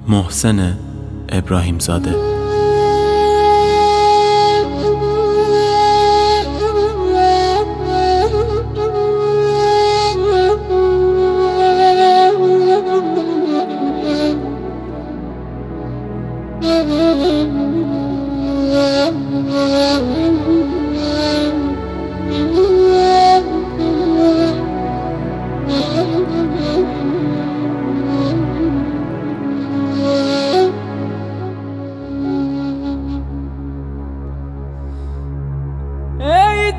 محسن ابراهیمزاده. ای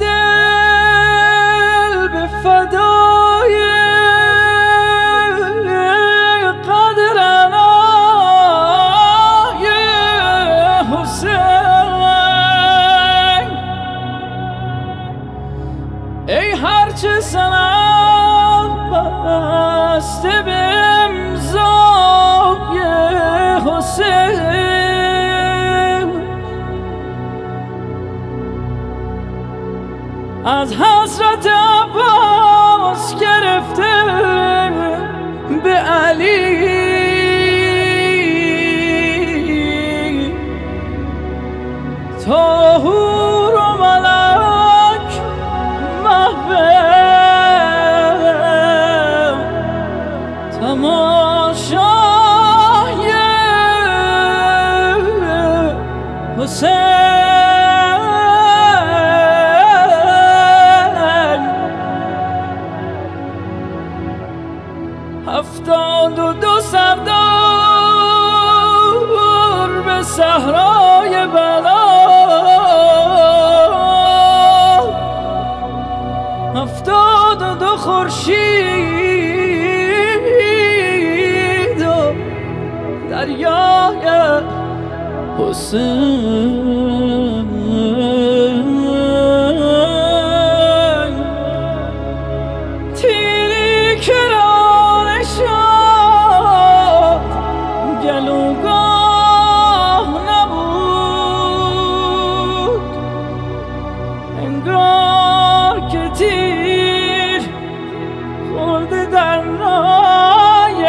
دل به فدای قدرنای حسین، ای هرچه سنم بسته به امضای حسین، از حضرت عباس گرفته به علی، تا حور و ملک محو تماشای حسین. هفتاد و دو سردار به صحرای بلا، هفتاد و دو خورشید و دریای حسین، تیری که گلوگاه نبود، انگار که تیر خورده در نای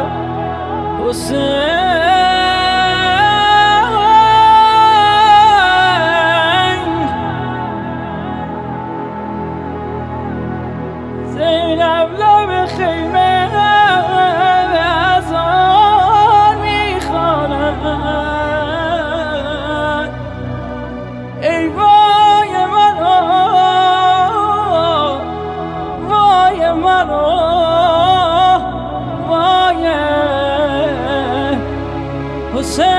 حسین. زینب لب خیمه ای وای منو، وای منو، وای حسین.